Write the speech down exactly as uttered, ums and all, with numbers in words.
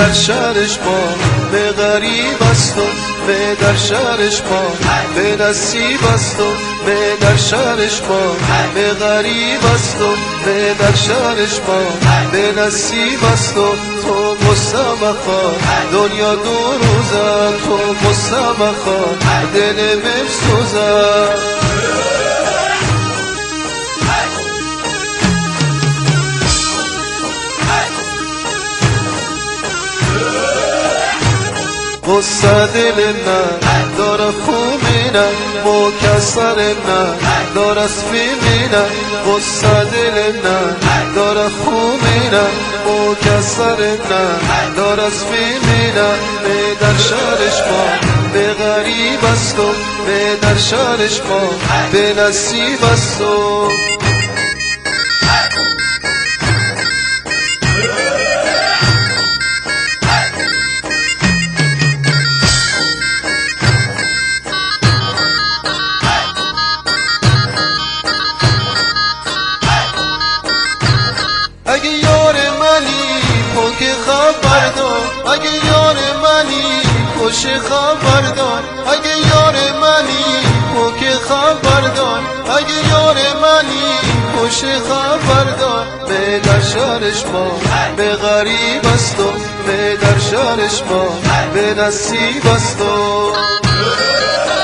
در شهرش با به غریب است و به در شهرش با به نصیب است و به در شهرش با به غریب است و به در شهرش با به نصیب است و تو مستمخا دنیا دو روزه تو مستمخا دل بسوزه قصه دل نه داره خومینه مکسر نه داره سفیمینه قصه دل نه داره خومینه مکسر نه داره سفیمینه به در شهرش با به غریب است و به در شهرش با به نصیب است و اگه یار منی پاک خبر دار اگه یار منی خوش خبر دار اگه یار منی پاک خبر دار اگه یار منی خوش خبر دار به در شهرش با به غریب است و به در شهرش با به نصیب است و